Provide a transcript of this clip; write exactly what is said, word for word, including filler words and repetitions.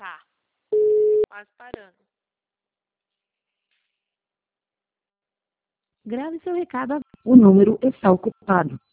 Tá. Quase parando. Grave seu recado. O número está ocupado.